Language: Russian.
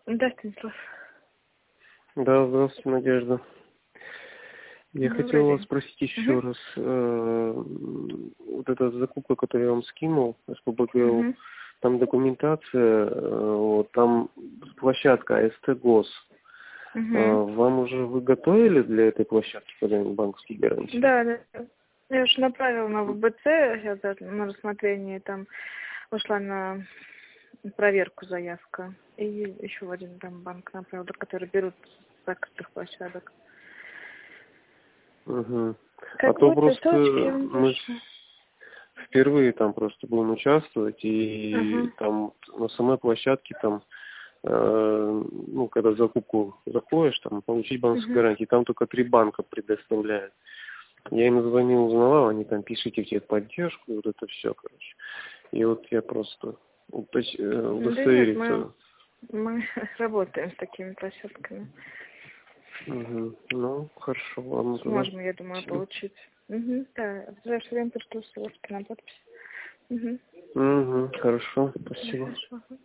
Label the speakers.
Speaker 1: Да, Станислав.
Speaker 2: Да, здравствуйте, Надежда. Я хотел
Speaker 1: Добрый
Speaker 2: вас
Speaker 1: день.
Speaker 2: спросить еще
Speaker 1: Угу.
Speaker 2: раз. Вот эта закупка, которую я вам скинул, СПБГЛ,
Speaker 1: Угу.
Speaker 2: там документация, вот, там площадка АСТ ГОС.
Speaker 1: Угу.
Speaker 2: Вам уже вы готовили для этой площадки когда-нибудь банковские гарантии?
Speaker 1: Да, да. Я уже направила на ВБЦ, сейчас на рассмотрение, там ушла на проверку заявка. И еще в один там банк направила, который берут с закрытых площадок.
Speaker 2: Угу. А
Speaker 1: Как
Speaker 2: то
Speaker 1: вот
Speaker 2: просто
Speaker 1: листочки я вам
Speaker 2: мы
Speaker 1: вышло.
Speaker 2: впервые там просто будем участвовать, и
Speaker 1: Ага.
Speaker 2: там на самой площадке там ну, когда в закупку заходишь, там, получить банковскую
Speaker 1: Угу.
Speaker 2: гарантию, там только 3 банка предоставляют. Я им звонил, узнавал, они там пишите в техподдержку, и вот это все, короче. И вот я просто
Speaker 1: Да нет,
Speaker 2: удостовериться.
Speaker 1: мы работаем с такими площадками.
Speaker 2: Угу. Ну, хорошо, ладно, тогда.
Speaker 1: Сможем, я думаю,
Speaker 2: Спасибо.
Speaker 1: получить. Угу. Да, в ближайшее время пришлю ссылочки на подпись. Угу.
Speaker 2: Угу, хорошо, спасибо.
Speaker 1: Хорошо.